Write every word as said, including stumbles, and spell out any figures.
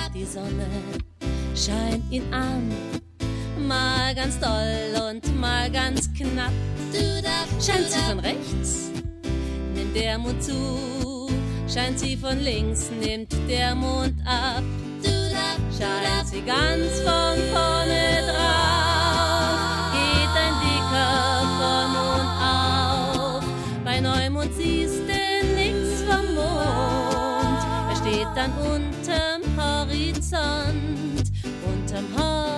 Die Sonne scheint ihn an, mal ganz doll und mal ganz knapp. Scheint sie von rechts, nimmt der Mond zu. Scheint sie von links, nimmt der Mond ab. Scheint sie ganz von vorne drauf, geht ein dicker Vollmond auf. Bei Neumond siehst du nix vom Mond, er steht dann unterm Horizont, unterm Horizont.